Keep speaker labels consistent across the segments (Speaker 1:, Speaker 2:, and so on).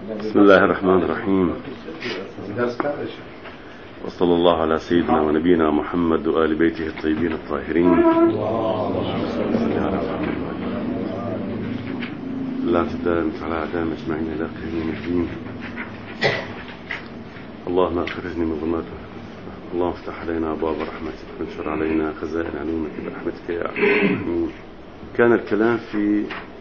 Speaker 1: بسم الله الرحمن الرحيم، وصلى الله على سيدنا ونبينا محمد وآل بيته الطيبين الطاهرين. لا تدام على أعدام أجمعين إلى قيام الدين. اللهم أخرجني من ظلمات الوهم، اللهم افتح علينا أبواب رحمتك وانشر علينا خزائن علومك برحمتك يا أرحم الراحمين. كان الكلام في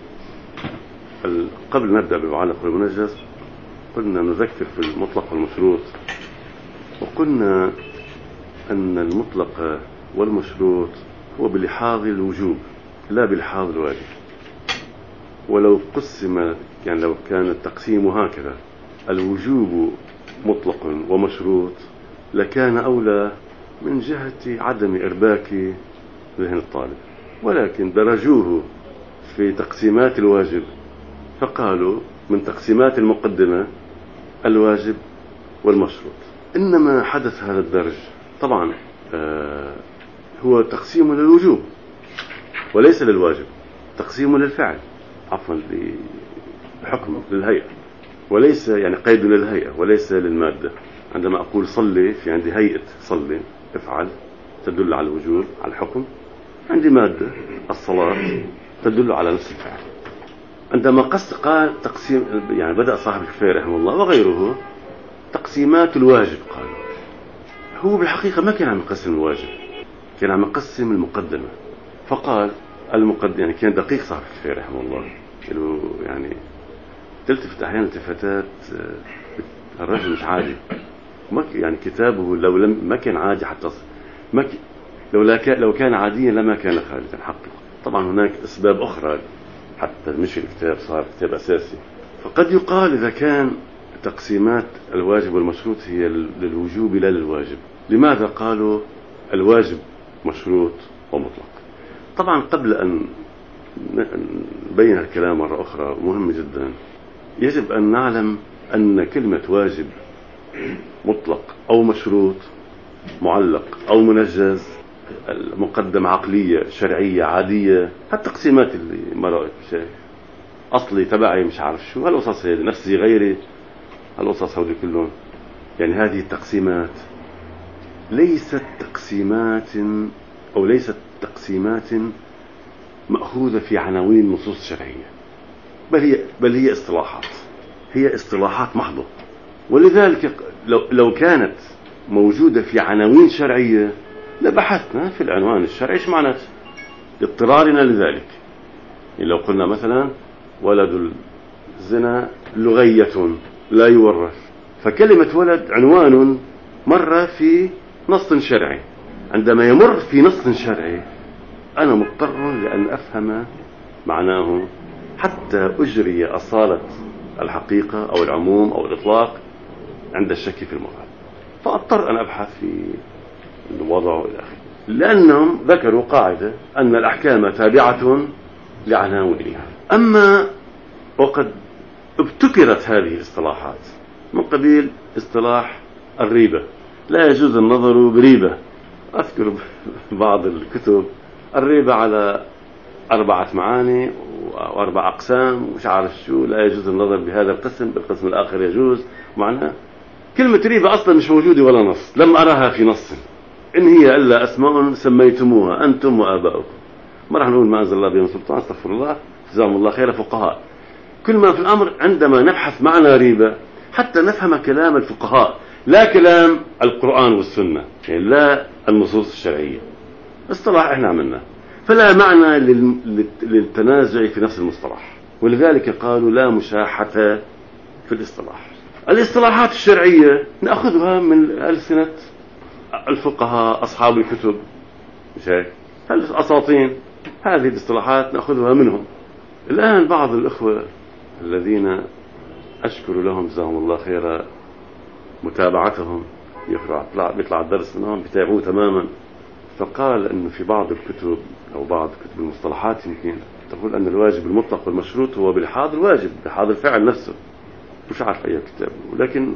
Speaker 1: قبل نبدأ بالمعلق والمنجز قلنا نذكر في المطلق والمشروط، وقلنا أن المطلق والمشروط هو بلحاظ الوجوب لا بلحاظ الواجب. ولو قسم يعني لو كان التقسيم هكذا الوجوب مطلق ومشروط لكان أولى من جهة عدم إرباك ذهن الطالب، ولكن درجوه في تقسيمات الواجب فقالوا من تقسيمات المقدمة الواجب والمشروط. إنما حدث هذا الدرج طبعا هو تقسيم للوجوب وليس للواجب، تقسيم للفعل عفوا للحكم للهيئة، وليس يعني قيد للهيئة وليس للمادة. عندما أقول صلي في عندي هيئة صلي افعل تدل على الوجوب على الحكم، عندي مادة الصلاة تدل على نفس الفعل. عندما قال تقسيم يعني بدأ صاحب الكفاية رحمه الله وغيره تقسيمات الواجب، قال هو بالحقيقة ما كان عم يقسم الواجب، كان عم يقسم المقدمة. فقال المقدمة يعني كان دقيق صاحب الكفاية رحمه الله، يعني تلتفت أحيانا التفاتات الرجل مش عادي، يعني كتابه ما كان عادي حتى لو كان عاديا لما كان خالدا حقا. طبعا هناك أسباب أخرى حتى مش الكتاب صار كتاب أساسي. فقد يقال إذا كان تقسيمات الواجب والمشروط هي للوجوب لا للواجب. لماذا قالوا الواجب مشروط ومطلق؟ طبعا قبل أن نبين الكلام مرة أخرى مهم جدا، يجب أن نعلم أن كلمة واجب مطلق أو مشروط معلق أو منجز مقدم عقلية شرعية عادية، هالتقسيمات اللي مرأت شيء أصلي تبعي مش عارف شو هالقصص هذه نفسي غيري هالقصص هذه كلهم، يعني هذه التقسيمات ليست تقسيمات مأخوذة في عناوين نصوص شرعية، بل هي اصطلاحات محضة. ولذلك لو كانت موجودة في عناوين شرعية لبحثنا في العنوان الشرعي ايش معناته اضطرارنا لذلك. يعني لو قلنا مثلا ولد الزنا لغية لا يورث، فكلمة ولد عنوان مر في نص شرعي. عندما يمر في نص شرعي أنا مضطر لأن أفهم معناه حتى أجري أصالة الحقيقة أو العموم أو الإطلاق عند الشك في المراد، فأضطر أن أبحث في الوضع إلى آخره، لأنهم ذكروا قاعدة أن الأحكام تابعة لعناوينها. أما وقد ابتكرت هذه الاصطلاحات من قبيل اصطلاح الريبة، لا يجوز النظر بريبة. أذكر بعض الكتب الريبة على 4 معاني و4 أقسام ومش عارف شو، لا يجوز النظر بهذا القسم، بالقسم الآخر يجوز. معناه كلمة ريبة أصلا مش موجودة ولا نص، لم أراها في نص، إن هي إلا أسماء سميتموها أنتم وآباؤكم. ما راح نقول ما أنزل الله بهم سلطان، استغفر الله، جزاهم الله خير فقهاء. كل ما في الأمر عندما نبحث معنى ريبة حتى نفهم كلام الفقهاء لا كلام القرآن والسنة، يعني لا النصوص الشرعية. اصطلاح احنا عملناه، فلا معنى للتنازع في نفس المصطلح، ولذلك قالوا لا مشاحة في الاصطلاح. الاصطلاحات الشرعية نأخذها من ألسنة الفقهاء أصحاب الكتب، مش هيك؟ الأساطين هذه الاصطلاحات نأخذها منهم. الآن بعض الأخوة الذين أشكر لهم جزاهم الله خيرا متابعتهم، بيطلع الدرس منهم بيتابعوه تماما، فقال أنه في بعض الكتب أو بعض كتب المصطلحات يمكن تقول أن الواجب المطلق والمشروط هو بلحاظ الواجب بلحاظ الفعل نفسه. مش عارف أي كتاب، ولكن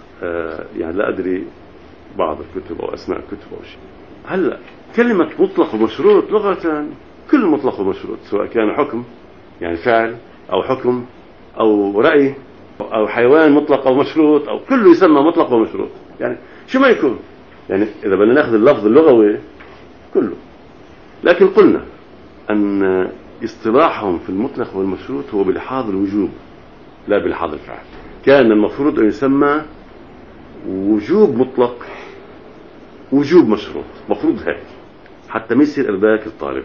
Speaker 1: يعني لا أدري بعض الكتب أو أسماء الكتب أو شيء. هلأ كلمة مطلق ومشروط لغة كل مطلق ومشروط، سواء كان حكم يعني فعل أو حكم أو رأي أو حيوان مطلق أو مشروط، أو كله يسمى مطلق ومشروط، يعني شو ما يكون، يعني إذا بدنا ناخذ اللفظ اللغوي كله. لكن قلنا أن اصطلاحهم في المطلق والمشروط هو بلحاظ الوجوب لا بلحاظ الفعل. كان المفروض أن يسمى وجوب مطلق وجوب مشروط، مفروض هيك حتى ما يصير إرباك الطالب.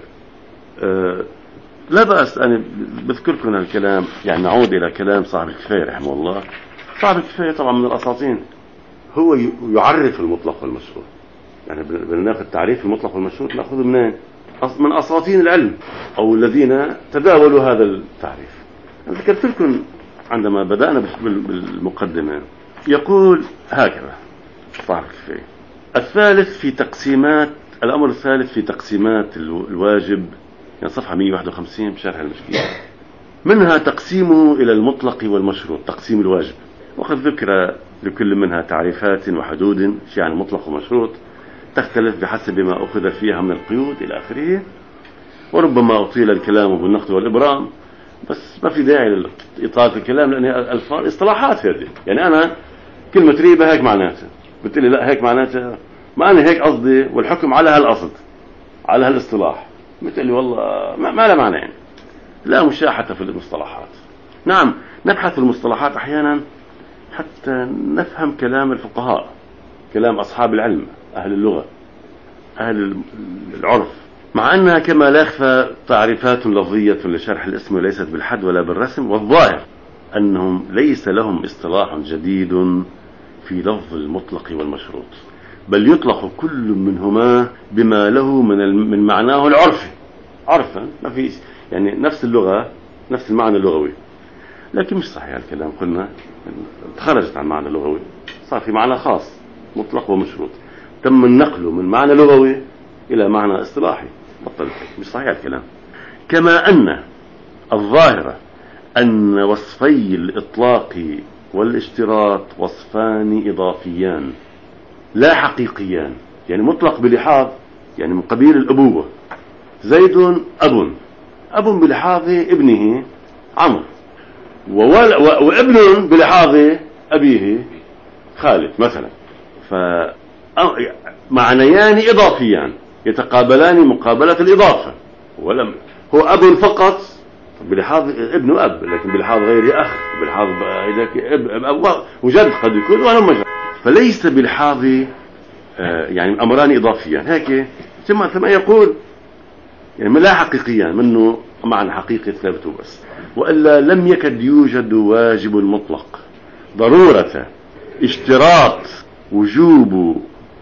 Speaker 1: لا بأس، أنا بذكركم الكلام، يعني نعود إلى كلام صاحب الكفاية رحمه الله. صاحب الكفاية طبعا من الأساطين، هو يعرف المطلق والمشروط. يعني بناخذ تعريف المطلق والمشروط نأخذه منين؟ من أساطين العلم أو الذين تداولوا هذا التعريف. ذكرت لكم عندما بدأنا بالمقدمة يقول هكذا صاحب الكفاية: الثالث في تقسيمات، الأمر الثالث في تقسيمات الواجب، يعني صفحة 151 بشرح المشكلة، منها تقسيمه إلى المطلق والمشروط، تقسيم الواجب، وقد ذكر لكل منها تعريفات وحدود، يعني مطلق ومشروط، تختلف بحسب ما أخذ فيها من القيود إلى آخره. وربما أطيل الكلام بالنقد والإبرام، بس ما في داعي لإطالة الكلام، لأن الألفاظ اصطلاحات هذه. يعني أنا كلمة ريبة هيك معناتها، بتقولي لا هيك معناتها، ما أنا هيك قصدي، والحكم على هالقصد على هالاصطلاح، بتقولي والله ما له معنى. يعني لا مشاحة في المصطلحات. نعم نبحث في المصطلحات أحيانا حتى نفهم كلام الفقهاء، كلام أصحاب العلم، أهل اللغة، أهل العرف، مع أنها كما لا يخفى تعريفات لفظية لشرح الاسم وليست بالحد ولا بالرسم. والظاهر أنهم ليس لهم اصطلاح جديد في لفظ المطلق والمشروط، بل يطلق كل منهما بما له من معناه العرفي، عرفا ما في، يعني نفس اللغة نفس المعنى اللغوي. لكن مش صحيح الكلام، قلنا خرجت عن معنى لغوي، صار في معنى خاص مطلق ومشروط، تم النقل من معنى لغوي إلى معنى اصطلاحي، بطل مش صحيح الكلام. كما أن الظاهرة أن وصفي الإطلاق والاشتراط وصفان إضافيان لا حقيقيان، يعني مطلق بلحاظ، يعني من قبيل الأبوة، زيد أب بلحاظ ابنه عمرو، وابن بلحاظ أبيه خالد مثلا، فمعنيان إضافيان يتقابلان مقابلة الإضافة. ولم هو أب فقط بلحاظ ابن أب، لكن بلحاظ غير أخ، بلحاظ أب وجد قد يكون وأنا مجرد، فليس بلحاظ يعني أمران إضافيان هيك ثم يقول يعني لا حقيقيان، منه معنى حقيقي ثابته بس، وإلا لم يكد يوجد واجب مطلق ضرورة اشتراط وجوب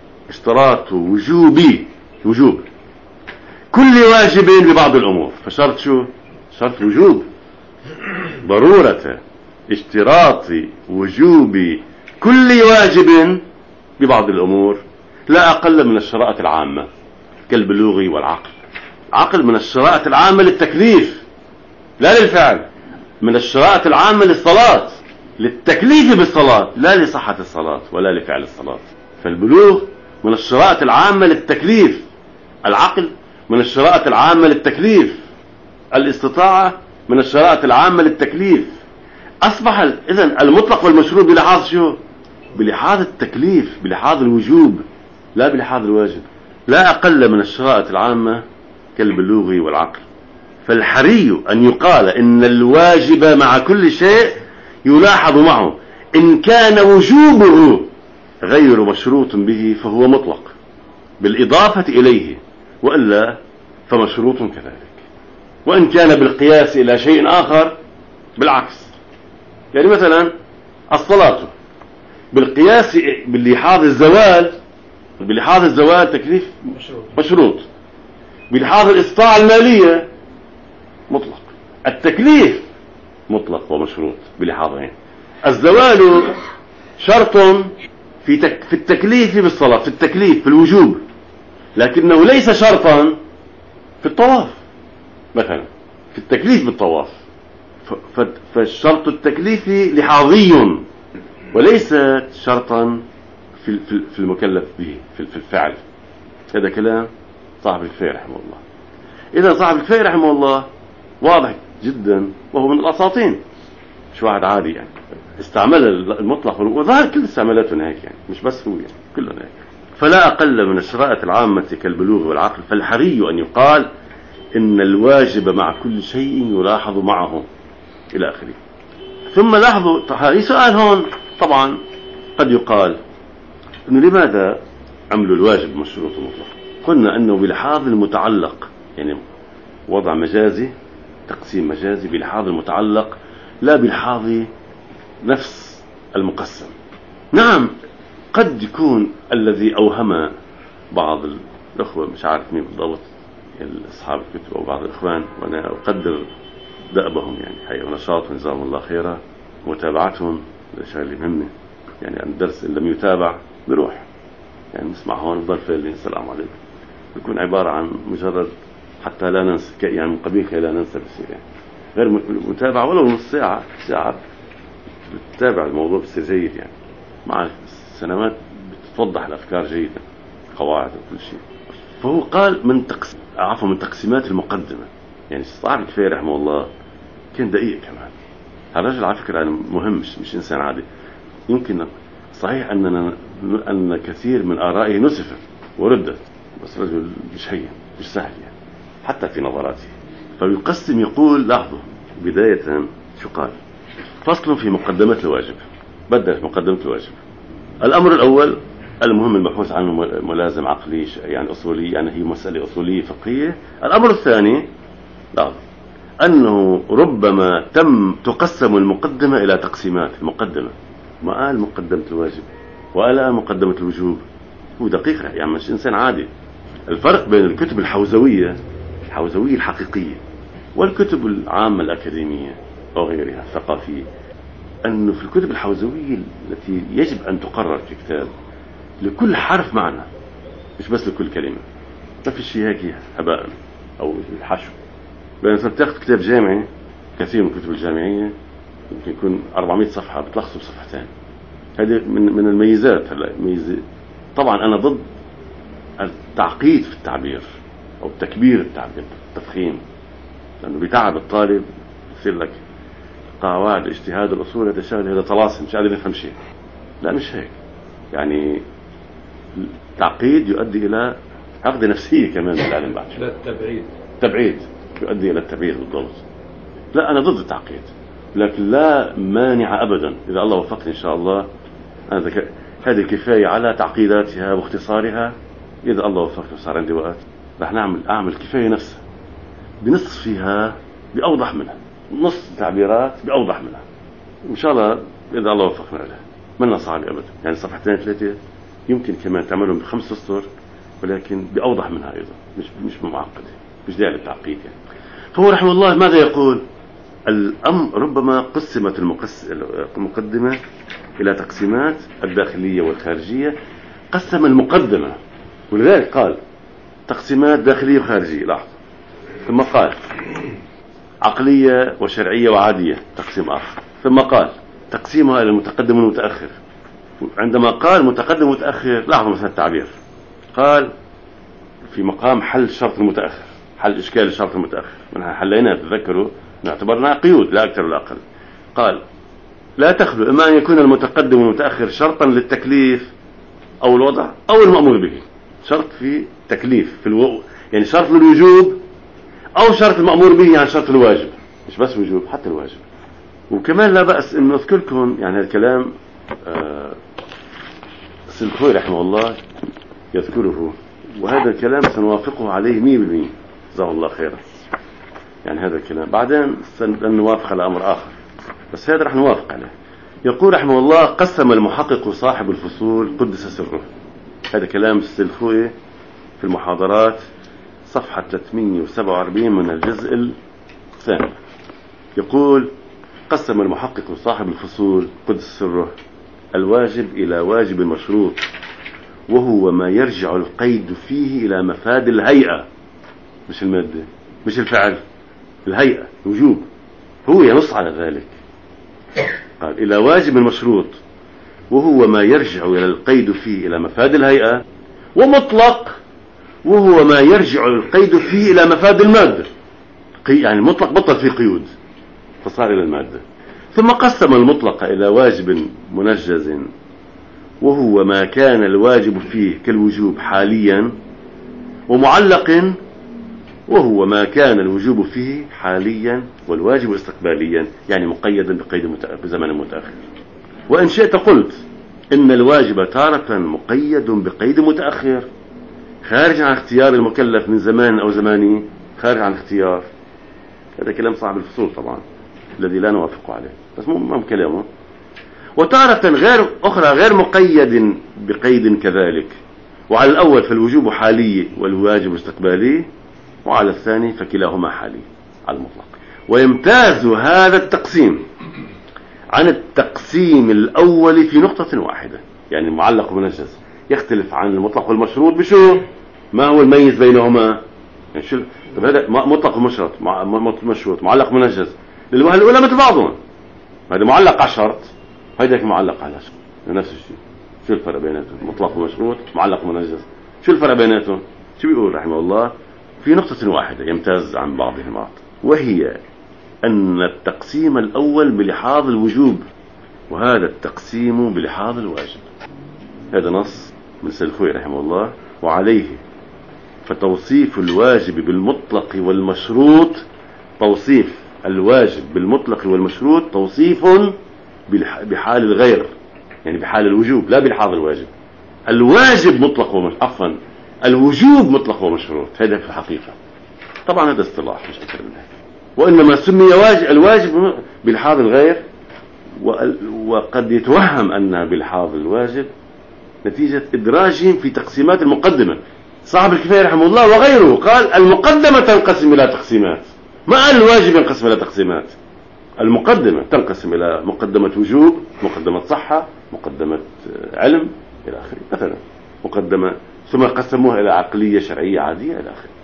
Speaker 1: كل واجب ببعض الأمور. فشرط شو؟ شرط وجوب، ضرورة اشتراط وجوب كل واجب ببعض الأمور، لا أقل من الشرائط العامة كالبلوغ والعقل. عقل من الشرائط العامة للتكليف لا للفعل، من الشرائط العامة للصلاة، للتكليف بالصلاة لا لصحة الصلاة ولا لفعل الصلاة. فالبلوغ من الشرائط العامة للتكليف، العقل من الشرائط العامة للتكليف، الاستطاعة من الشرائط العامة للتكليف. أصبح إذن المطلق والمشروط بلحاظ شو؟ بلحاظ التكليف، بلحاظ الوجوب لا بلحاظ الواجب، لا أقل من الشرائط العامة كالبلوغ والعقل. فالحري أن يقال إن الواجب مع كل شيء يلاحظ معه إن كان وجوبه غير مشروط به فهو مطلق بالإضافة إليه، وإلا فمشروط كذلك. وإن كان بالقياس إلى شيء آخر بالعكس، يعني مثلا الصلاة بالقياس بلحاظ الزوال تكليف مشروط، بلحاظ الاستطاعة المالية مطلق، التكليف مطلق ومشروط بلحاظين. الزوال شرط في التكليف بالصلاة، في التكليف في الوجوب، لكنه ليس شرطا في الطواف مثلا، في التكليف بالطواف. فالشرط التكليفي لحاظي وليس شرطا في المكلف به في الفعل. هذا كلام صاحب الكفاية رحمه الله. إذا صاحب الكفاية رحمه الله واضح جدا، وهو من الأساطين، مش واحد عادي يعني. استعمل المطلق وظهر كل استعمالاتهم هيك يعني، مش بس هو يعني كلهم هيك. فلا أقل من الشرائط العامة كالبلوغ والعقل، فالحري أن يقال إن الواجب مع كل شيء يلاحظ معه إلى آخره. ثم لاحظوا هذا سؤال هون طبعا قد يقال إنه لماذا عملوا الواجب مشروط مطلق؟ قلنا أنه بلحاظ المتعلق، يعني وضع مجازي، تقسيم مجازي بلحاظ المتعلق لا بلحاظ نفس المقسم. نعم قد يكون الذي أوهم بعض الأخوة، مش عارف مين بالضبط، أصحاب الكتب أو بعض الإخوان، وأنا أقدر دأبهم يعني حقيقة ونشاطهم جزاهم الله خيرا، متابعتهم شغلة مهمة يعني. الدرس إن لم يتابع بروح يعني نسمع هون نضل فيلين السلام عليكم، بيكون عبارة عن مجرد حتى لا ننسى يعني من قبيل لا ننسى بصير يعني. غير متابعة ولو نص ساعة ساعة بتتابع الموضوع بصير جيد يعني، مع السنوات بتوضح الأفكار جيدة، قواعد وكل شيء. فهو قال من تقسيمات المقدمة يعني. صاحب الكفاية رحمه الله كان دقيق كمان. هذا الرجل على فكرة مهم، مش إنسان عادي. يمكن صحيح أن كثير من آرائه نسفت وردت، بس رجل مش هين مش سهل يعني حتى في نظراته. فيقسم يقول لاحظوا بداية شو قال: فصل في مقدمة الواجب. بدأ في مقدمة الواجب. الأمر الأول المهم المبحوث عنه ملازم عقلي يعني أصولي، يعني هي مسألة أصولية فقهية. الأمر الثاني لاحظوا أنه ربما تقسم المقدمة إلى تقسيمات. المقدمة ما قال مقدمة الواجب ولا مقدمة الوجوب، هو دقيق يعني مش إنسان عادي. الفرق بين الكتب الحوزوية الحقيقية والكتب العامة الأكاديمية أو غيرها الثقافية، أنه في الكتب الحوزوية التي يجب أن تقرر في كتاب لكل حرف معنى، مش بس لكل كلمة. ما في شيء هيك هباء أو الحشو. بينما بتاخذ كتاب جامعي، كثير من الكتب الجامعية يمكن يكون 400 صفحة بتلخصه بصفحتين. هذه من الميزات. هلا طبعا أنا ضد التعقيد في التعبير أو تكبير التعبير، التفخيم، لأنه بيتعب الطالب. يصير لك قواعد اجتهاد الأصول، هذا شغله، هذا طلاسم مش قادر يفهم شيء. لا مش هيك يعني. التعقيد يؤدي إلى عقدة نفسية كمان بالعلم بعد.
Speaker 2: لا
Speaker 1: تبعيد يؤدي إلى التبعيد بالضبط. لا أنا ضد التعقيد، لكن لا مانع أبدا إذا الله وفقني إن شاء الله. هذه كفاية على تعقيداتها واختصارها. إذا الله وفقني وصار عندي وقت رح أعمل كفاية نفسها بنصفها بأوضح منها، نص تعبيرات بأوضح منها إن شاء الله إذا الله وفقنا عليها. منا صعب أبدا يعني، صفحتين 3 يمكن كمان تعملهم ب5 أسطر، ولكن بأوضح منها أيضا، مش معقدة، مش داعي للتعقيد يعني. فهو رحمه الله ماذا يقول؟ الأمر ربما قسمت المقدمة إلى تقسيمات الداخلية والخارجية. قسم المقدمة ولذلك قال تقسيمات داخلية وخارجية. لاحظ ثم قال عقلية وشرعية وعادية تقسيم آخر. ثم قال تقسيمها إلى المتقدم والمتأخر. عندما قال متقدم ومتأخر لاحظوا مثلا التعبير، قال في مقام حل شرط المتأخر، حل إشكال الشرط المتأخر. منها حلينا تذكروا نعتبرنا قيود لا أكثر ولا أقل. قال لا تخلو إما أن يكون المتقدم والمتأخر شرطا للتكليف أو الوضع أو المأمور به. شرط في تكليف في يعني شرط للوجوب أو شرط المأمور به، يعني شرط الواجب، مش بس وجوب حتى الواجب. وكمان لا بأس إن نذكركم يعني الكلام السلخوي رحمه الله يذكره، وهذا الكلام سنوافقه عليه 100%. جزاه الله خيرا. يعني هذا الكلام بعدين سنوافق على أمر آخر، بس هذا رح نوافق عليه. يقول رحمه الله قسم المحقق صاحب الفصول قدس سره. هذا كلام السلخوي في المحاضرات صفحة 347 من الجزء الثاني. يقول قسم المحقق صاحب الفصول قدس سره الواجب إلى واجب مشروط، وهو ما يرجع القيد فيه إلى مفاد الهيئة، مش المادة مش الفعل، الهيئة الوجوب، هو ينص على ذلك. قال إلى واجب مشروط وهو ما يرجع إلى القيد فيه إلى مفاد الهيئة، ومطلق وهو ما يرجع القيد فيه إلى مفاد المادة. يعني مطلق بطل فيه قيود فصار إلى المادة. ثم قسم المطلق إلى واجب منجز وهو ما كان الواجب فيه كالوجوب حاليا، ومعلق وهو ما كان الوجوب فيه حاليا والواجب استقباليا، يعني مقيدا بزمن متأخر. وإن شئت قلت إن الواجب تارة مقيد بقيد متأخر خارج عن اختيار المكلف من زمان أو زماني، خارج عن اختيار. هذا كلام صاحب الفصول طبعا الذي لا نوافق عليه، بس مو كلامه. وتارة غير مقيد بقيد كذلك، وعلى الأول فالوجوب حالي والواجب استقبالي، وعلى الثاني فكلاهما حالي على المطلق. ويمتاز هذا التقسيم عن التقسيم الأول في نقطة واحدة، يعني المعلق ومنجز يختلف عن المطلق والمشروط بشو؟ ما هو الميز بينهما؟ يعني شو هذا مطلق ومشروط، معلق ومنجز للوهلة الأولى مثل بعضهم، هذا معلق على شرط، هيداك معلق على شرط، نفس الشيء. شو الفرق بيناتهم؟ مطلق ومشروط، معلق ومنجز، شو الفرق بيناتهم؟ شو بيقول رحمه الله؟ في نقطة واحدة يمتاز عن بعضهم بعض، وهي أن التقسيم الأول بلحاظ الوجوب، وهذا التقسيم بلحاظ الواجب. هذا نص من سلخوي رحمه الله. وعليه فتوصيف الواجب بالمطلق والمشروط، توصيف الواجب بالمطلق والمشروط توصيف بحال الغير، يعني بحال الوجوب لا بلحاظ الواجب. الواجب مطلق عفوا الوجوب مطلق ومشروط، هذا في الحقيقة. طبعا هذا اصطلاح مش أكثر من هذا، وإنما سمي الواجب بلحاظ الغير، وقد يتوهم أنها بلحاظ الواجب نتيجة إدراجهم في تقسيمات المقدمة. صاحب الكفاية رحمه الله وغيره قال المقدمة تنقسم إلى تقسيمات، ما قال الواجب ينقسم إلى تقسيمات. المقدمة تنقسم إلى مقدمة وجوب، مقدمة صحة، مقدمة علم إلى آخره مثلا، مقدمة ثم قسموها إلى عقلية شرعية عادية إلى آخره.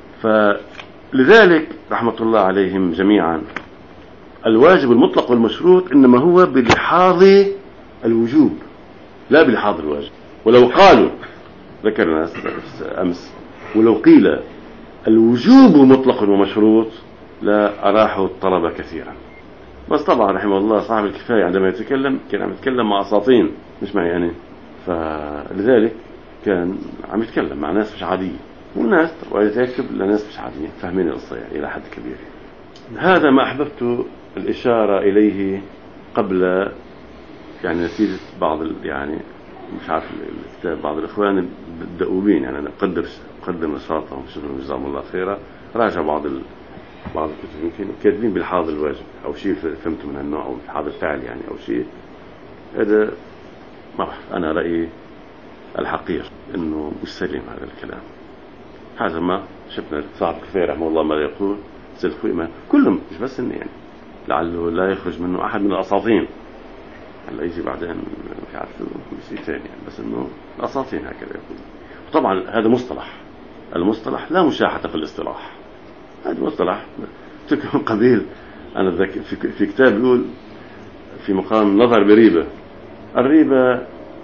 Speaker 1: فلذلك رحمة الله عليهم جميعا الواجب المطلق والمشروط إنما هو بلحاظ الوجوب لا بلحاظ الواجب. ولو قالوا ذكرنا أمس ولو قيل الوجوب مطلق ومشروط لا أراحوا الطلبة كثيرا. بس طبعا رحمه الله صاحب الكفاية عندما يتكلم كان عم يتكلم مع أساطين مش معي أنا، فلذلك كان عم يتكلم مع ناس مش عادية، والناس ويتكتب لناس مش عادية فاهمين القصة يعني إلى حد كبير. هذا ما أحببت الإشارة إليه قبل يعني نتيجة بعض يعني مش عارف الكتاب بعض الإخوان الدؤوبين يعني أنا أقدر نشاطهم شكرا جزاهم الله خيرا، راجع بعض الكتب يمكن كاتبين بالحاضر الواجب أو شيء فهمته من هالنوع أو بالحاضر الفعل يعني أو شيء. هذا ما بعرف، أنا رأيي الحقير إنه مش سليم هذا الكلام. هذا ما شفنا صاحب كفاية رحمه الله ما يقول سلفوا إيمان كلهم مش بس إني يعني لعله لا يخرج منه أحد من الأساطين. هلا يجي بعدين مش عارف شيء ثاني يعني، بس إنه الأساطين هكذا يقول. وطبعا هذا مصطلح، المصطلح لا مشاحة في الاصطلاح، هذا مصطلح تكون قبيل. أنا ذكر في كتاب يقول في مقام نظر بريبة، الريبة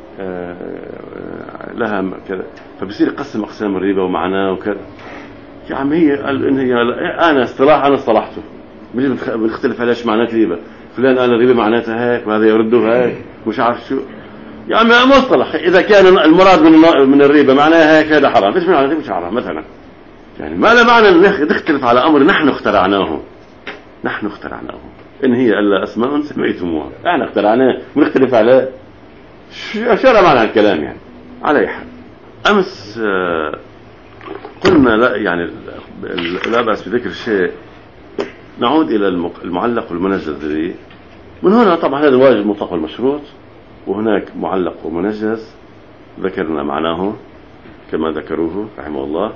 Speaker 1: لها كذا، فبصير يقسم أقسام الريبة ومعناه وكذا. يا عم هي قال إن هي أنا اصطلاح أنا اصطلحته بنختلف على إيش معنات ريبة، فلان قال الريبة معناتها هيك وهذا يرده هيك مش عارف شو. يا عم مصطلح إذا كان المراد من الريبة معناها هيك هذا حرام، إيش معناه مش حرام مثلا. يعني ما لا معنى نختلف على أمر نحن اخترعناه، إن هي ألا أسماء سميتموها احنا اخترعناه ونختلف على شو معنى الكلام يعني. على أي حال أمس قلنا لا يعني لا بأس بذكر الشيء. نعود إلى المعلق والمنجز ذي. من هنا طبعا هذا الواجب المطلق والمشروط، وهناك معلق ومنجز ذكرنا معناه كما ذكروه رحمه الله.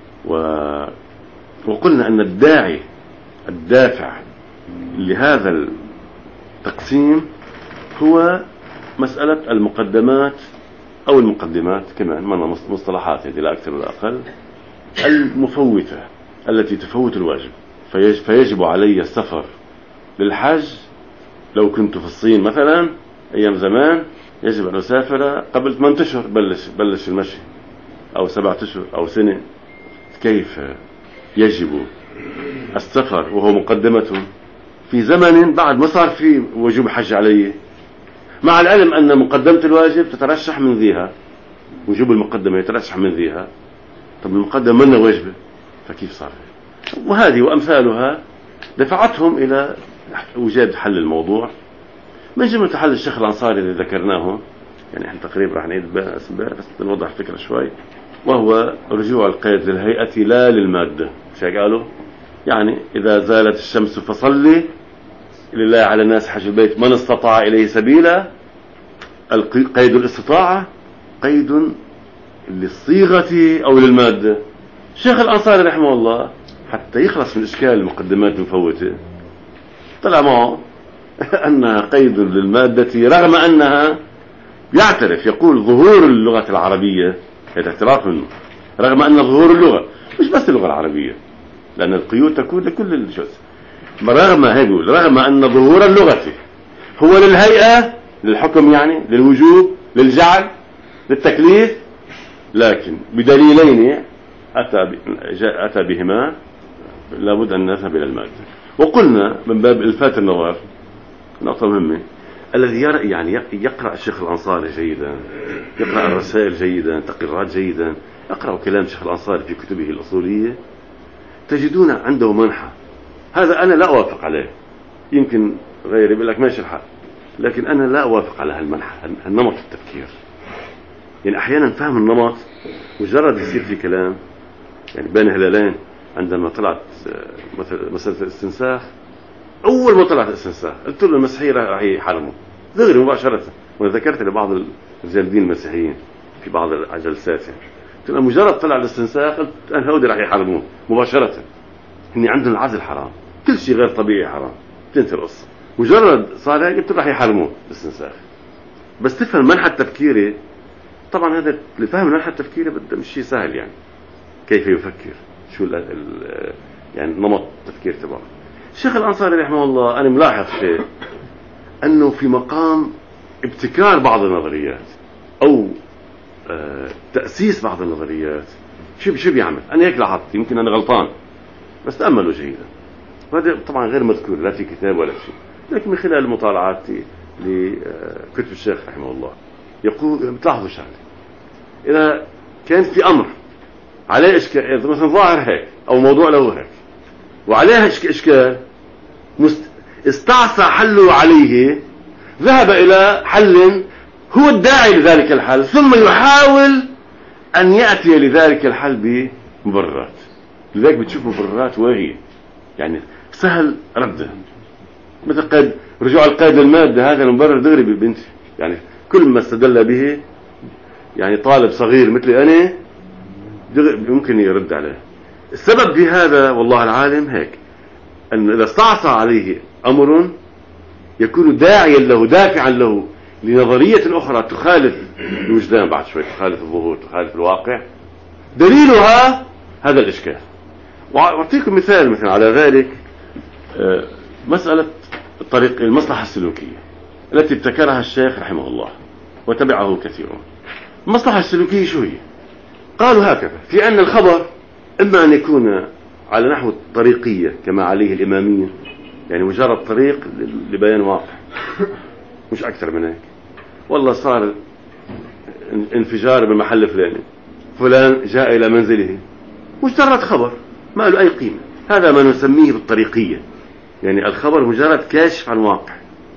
Speaker 1: وقلنا أن الدافع لهذا التقسيم هو مسألة المقدمات أو المقدمات كمان من مصطلحات هذه لا أكثر ولا أقل، المفوتة التي تفوت الواجب. فيجب علي السفر للحج لو كنت في الصين مثلا أيام زمان، يجب أن أسافر قبل 8 أشهر بلش المشي أو 7 أشهر أو سنة. كيف يجب السفر وهو مقدمة في زمن بعد ما صار في وجوب حج عليه، مع العلم أن مقدمة الواجب تترشح من ذيها، وجوب المقدمة يترشح من ذيها. طب المقدمة منا واجبة، فكيف صار؟ وهذه وأمثالها دفعتهم إلى وجاد حل الموضوع. من جملة حل الشيخ الأنصاري الذي ذكرناه، يعني احنا تقريبا راح نعيد بس نوضح الفكرة شوي، وهو رجوع القيد للهيئة لا للمادة. شو قالوا؟ يعني إذا زالت الشمس فصلي لله على الناس حج البيت من استطاع إليه سبيلا. قيد الاستطاعة قيد للصيغة أو للمادة. الشيخ الأنصاري رحمه الله حتى يخلص من إشكال المقدمات المفوتة طلع معه أنها قيد للمادة، رغم أنها يعترف يقول ظهور اللغة العربية، هذا اعتراف منه، رغم أن ظهور اللغة مش بس اللغة العربية، لأن القيود تكون لكل الجزء، رغم أن ظهور اللغة هو للهيئة، للحكم يعني، للوجوب، للجعل، للتكليف، لكن بدليلين أتى بهما لابد أن نذهب إلى المادة. وقلنا من باب إلفات النظر نقطة مهمة، الذي يعني يقرأ الشيخ الأنصاري جيدا، يقرأ الرسائل جيدا، تقريرات جيدا، يقرأ كلام الشيخ الأنصاري في كتبه الأصولية، تجدون عنده منحى. هذا أنا لا أوافق عليه، يمكن غيري يقول لك ماشي الحال، لكن أنا لا أوافق على هالمنحى، النمط التفكير. يعني أحيانا فهم النمط مجرد يصير في كلام، يعني بين هلالين عندما طلعت مسألة الاستنساخ، أول ما طلعت الاستنساخ قلت له المسيحية راح يحرموا دغري مباشرة. وأنا ذكرت لبعض رجال الدين المسيحيين في بعض الجلسات، قلت له مجرد طلع الاستنساخ قلت أن هؤلاء راح يحرمون مباشرة، إني عندهم العزل حرام، كل شيء غير طبيعي حرام، تنتهي القصة. مجرد صار هيك قلت راح يحرمون الاستنساخ. بس تفهم المنحى التفكيري، طبعا هذا لفهم المنحى التفكيري بده مش شيء سهل، يعني كيف يفكر، شو يعني نمط التفكير تبعه. الشيخ الأنصاري رحمه الله أنا ملاحظ شيء، أنه في مقام ابتكار بعض النظريات أو تأسيس بعض النظريات شو بيعمل. أنا هيك لاحظت، يمكن أنا غلطان بس تأملوا جيدا، وهذا طبعا غير مذكور لا في كتاب ولا شيء، لكن من خلال مطالعاتي لكتب الشيخ رحمه الله يقول بتلاحظوا شغله، إذا كان في أمر عليه إشكال، مثلا ظاهر هيك أو موضوع له هيك وعليها إشكال استعصى حله عليه، ذهب إلى حل هو الداعي لذلك الحل، ثم يحاول أن يأتي لذلك الحل بمبررات. لذلك بتشوف مبررات واهية، يعني سهل ردها، مثل قيد رجوع القيد للمادة، هذا المبرر دغري بنتي، يعني كل ما استدل به يعني طالب صغير مثلي أنا ممكن يرد عليه. السبب في هذا والله العالم هيك، أن إذا استعصى عليه أمر يكون داعيا له، دافعا له لنظرية أخرى تخالف الوجدان، بعد شوي تخالف الظهور، تخالف الواقع، دليلها هذا الإشكال. وأعطيكم مثال على ذلك، مسألة الطريق المصلحة السلوكية التي ابتكرها الشيخ رحمه الله وتبعه كثيرون. المصلحة السلوكية شو هي؟ قالوا هكذا، في أن الخبر إما أن يكون على نحو الطريقية كما عليه الإمامية، يعني مجرد طريق لبيان واقع مش أكثر من هيك. والله صار انفجار بالمحل الفلاني، فلان جاء إلى منزله، مجرد خبر ما له أي قيمة، هذا ما نسميه بالطريقية، يعني الخبر مجرد كاشف عن واقع،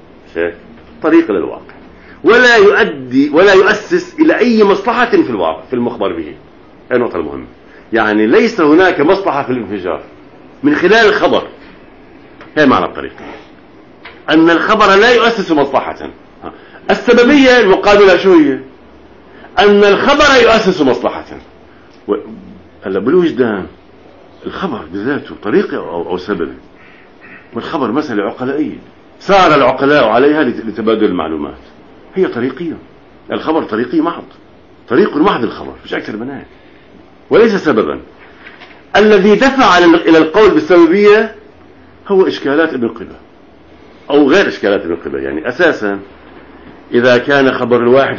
Speaker 1: طريق للواقع، ولا يؤدي ولا يؤسس إلى أي مصلحة في الواقع في المخبر به. هذه النقطة المهمة، يعني ليس هناك مصلحة في الانفجار من خلال الخبر. هي معنى الطريقية، أن الخبر لا يؤسس مصلحة. السببية المقابلة شو هي؟ أن الخبر يؤسس مصلحة. هلا بالوجدان الخبر بذاته طريقة أو سبب، والخبر مسألة عقلائية سار العقلاء عليها لتبادل المعلومات، هي طريقية. الخبر طريقي محض، طريق محض الخبر، مش أكثر من هيك، وليس سببا. الذي دفع إلى القول بالسببية هو إشكالات ابن قبة أو غير إشكالات ابن قبة. يعني أساسا إذا كان خبر الواحد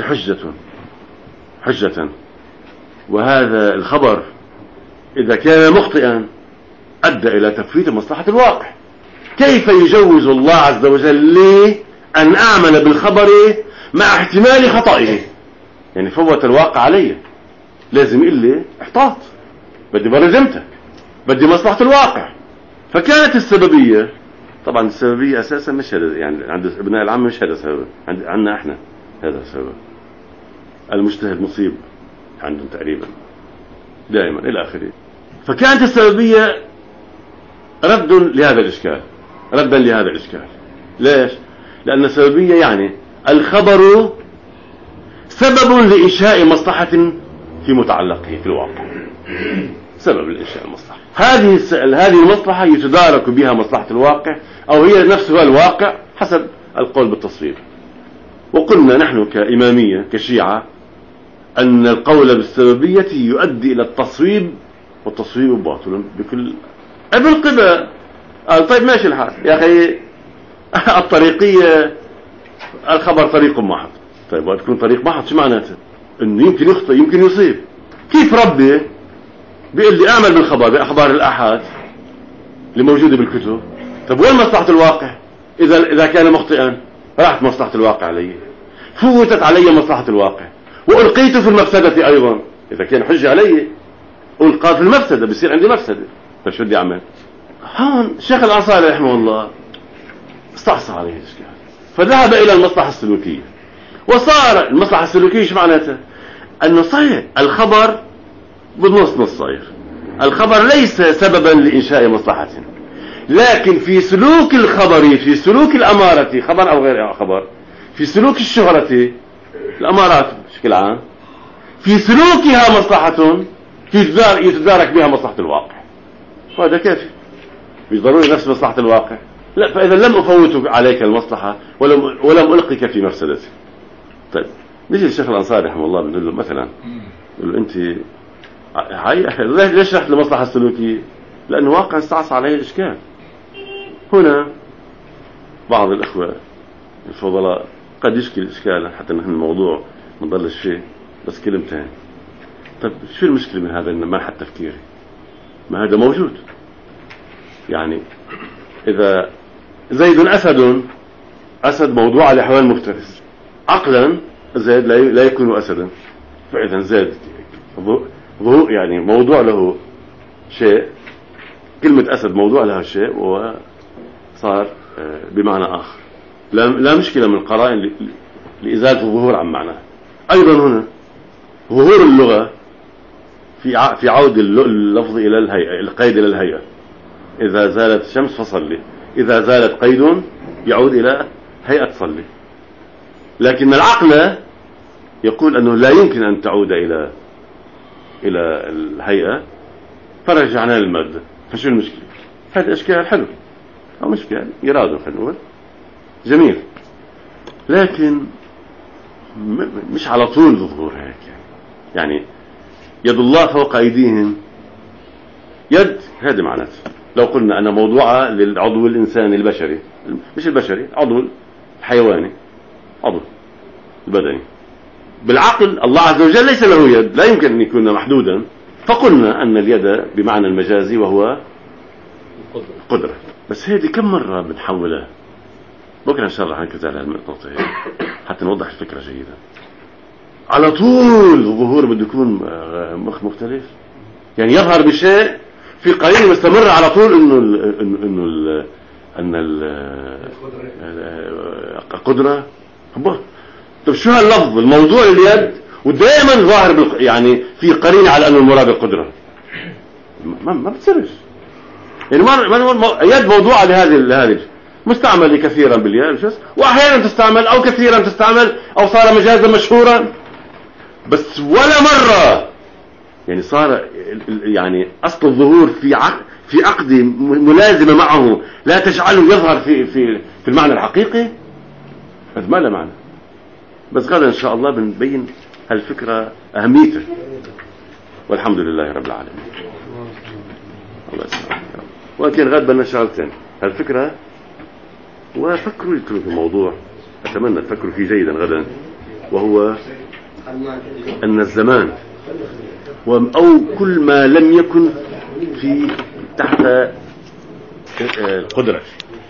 Speaker 1: حجة، وهذا الخبر إذا كان مخطئا أدى إلى تفويت مصلحة الواقع، كيف يجوز الله عز وجل لي أن أعمل بالخبر مع احتمال خطئه؟ يعني فوت الواقع علي، لازم يقول لي احتاط، بدي برزمتك، بدي مصلحة الواقع. فكانت السببية، طبعا السببية أساسا مش هذا، يعني عند ابناء العام مش هذا سبب، عندنا احنا هذا سبب. المجتهد مصيب عندهم تقريبا دائما إلى آخره. فكانت السببية رد لهذا الإشكال، ردا لهذا الإشكال. ليش؟ لأن السببية يعني الخبر سبب لإنشاء مصلحة في متعلقه في الواقع، سبب لإنشاء المصلحة. هذه المصلحة يتدارك بها مصلحة الواقع، أو هي نفسها الواقع حسب القول بالتصويب. وقلنا نحن كإمامية كشيعة أن القول بالسببية يؤدي إلى التصويب، والتصويب باطل بكل بالقبة. قال طيب ماشي الحال يا أخي، الطريقية الخبر طريق محض. طيب وتكون طريق محض شو معناته؟ إنه يمكن يخطئ يمكن يصيب. كيف ربي بيقول لي أعمل بالخبر بأخبار الآحاد اللي موجودة بالكتب؟ طيب وين مصلحة الواقع؟ إذا كان مخطئا راحت مصلحة الواقع علي، فوتت علي مصلحة الواقع، وألقيت في المفسدة أيضا. إذا كان حجة علي ألقى في المفسدة، بصير عندي مفسدة. فشو بدي أعمل؟ هون الشيخ الأنصاري رحمه الله استعصى عليه الإشكال، فذهب إلى المصلحة السلوكية. وصار المصلحة السلوكية شو معناتها؟ أنه صحيح الخبر بالنص نص صاير، الخبر ليس سببا لإنشاء مصلحة، لكن في سلوك الخبر، في سلوك الأمارة، خبر أو غير خبر، في سلوك الشهرة، الأمارات بشكل عام، في سلوكها مصلحة يتدارك بها مصلحة الواقع، وهذا كافي. مش ضروري نفس مصلحة الواقع، لا. فإذا لم أفوت عليك المصلحة ولم ألقك في مفسدتك. طيب نجي الشيخ الأنصاري رحمه الله بنقول له مثلا، نقول له أنت ليش رحت للمصلحة السلوكية؟ لأنه واقع استعصى عليه الإشكال. هنا بعض الأخوة الفضلاء قد يشكل إشكالا حتى نحن الموضوع ما نضلش فيه، بس كلمتين. طيب شو المشكلة من هذا المنحى التفكيري؟ ما هذا موجود. يعني إذا زيد أسد موضوع لحيوان مفترس، عقلا زيد لا يكون أسدا، فإذا زيد يعني موضوع له شيء، كلمة أسد موضوع لها شيء وصار بمعنى آخر. لا مشكلة من القرائن لإزالة الظهور عن معناه. أيضا هنا ظهور اللغة في عود اللفظ إلى الهيئة، القيد إلى الهيئة. إذا زالت الشمس فصلي، إذا زالت قيد يعود إلى هيئة صلي. لكن العقل يقول أنه لا يمكن أن تعود إلى الهيئة، فرجعنا للمادة. فشو المشكلة؟ هذا إشكال حلو أو مشكلة يرادوا خلينا نقول جميل، لكن مش على طول الظهور هيك. يعني يد الله فوق أيديهم، يد هذا معناته. لو قلنا أن موضوعة للعضو الإنساني البشري، مش البشري، عضو الحيواني، عضو البدني، بالعقل الله عز وجل ليس له يد، لا يمكن أن يكون محدودا. فقلنا أن اليد بمعنى المجازي وهو قدرة. بس هذه كم مرة بنحولها؟ بكرة نشرح عن كذا هالنقطة حتى نوضح الفكرة جيدا. على طول الظهور بده يكون مخ مختلف، يعني يظهر بشيء في قرينة مستمرة على طول أن القدرة. طب شو هاللفظ الموضوع اليد ودائما ظاهر يعني في قرينة على أنه المراد القدرة؟ ما بتصيرش. يعني يد موضوعة لهذه مستعمل كثيرا باليد، وأحيانا تستعمل أو كثيرا تستعمل أو صار مجازا مشهورا، بس ولا مرة يعني صار يعني أصل الظهور في عقد ملازمة معه لا تجعله يظهر في المعنى الحقيقي. هذا ما له معنى. بس غدا إن شاء الله بنبين هالفكرة أهميته، والحمد لله رب العالمين. الله يسلمك. ولكن غدا بدنا شغلتين هالفكرة، وفكروا يذكروا في الموضوع، أتمنى تفكروا فيه جيدا غدا، وهو أن الزمان أو كل ما لم يكن تحت القدرة